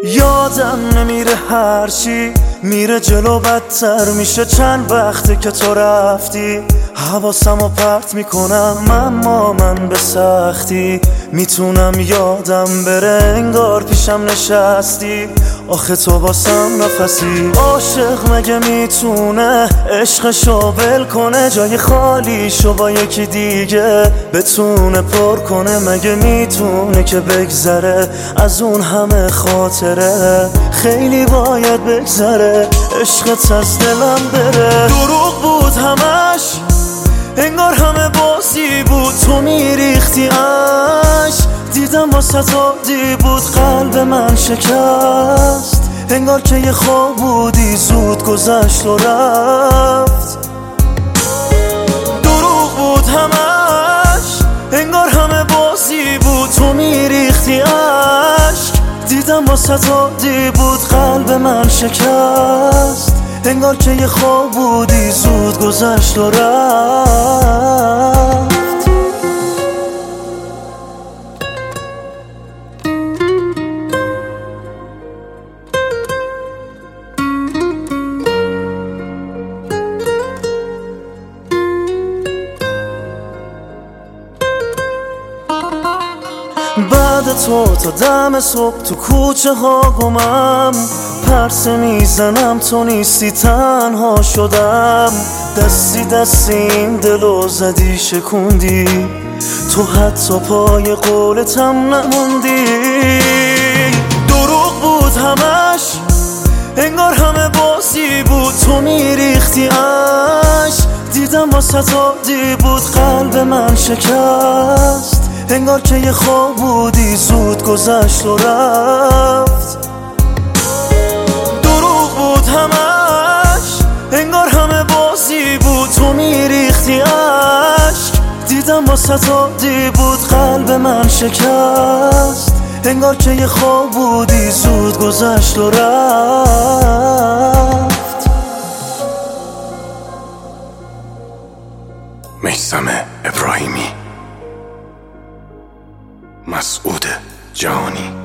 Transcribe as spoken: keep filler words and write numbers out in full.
یادم نمیره هرچی میره جلو بدتر میشه. چند وقته که تو رفتی حواسمو پرت میکنم، اما من به سختی میتونم یادم بره انگار پیشم نشستی. آخه تو واسم نفسی. عاشق مگه میتونه عشقشو ول کنه، جای خالیشو با یکی دیگه بتونه پر کنه؟ مگه میتونه که بگذره از اون همه خاطره؟ خیلی باید بگذره عشقت از دلم بره. دروغ بود همش، انگار همه بازی بود، تو میریختی اش. دیدم واسه عادی بود، قلب من شکست، انگار که یه خواب بودی زود گذشت و رفت. دروغ بود همش، انگار همه بازی بود، تو میریختی عشق. دیدم واسه عادی بود، قلب من شکست، انگار که یه خواب بودی زود گذشت و رفت. بعد تو تا دم صبح تو کوچه ها گمم، پرسه میزنم تو نیستی تنها شدم. دستی دستی این دلو زدی شکوندی، تو حتی پای قولتم نموندی. دروغ بود همش، انگار همه بازی بود، تو میریختی اش. دیدم واسه عادی بود، قلب من شکست، انگار که یه خواب بودی زود گذشت و رفت. دروغ بود همش، انگار همه بازی بود، تو میریختی عشق. دیدم واسه عادی بود، قلب من شکست، انگار که یه خواب بودی زود گذشت و رفت. میثم ابراهیمی، مسعود جهانی.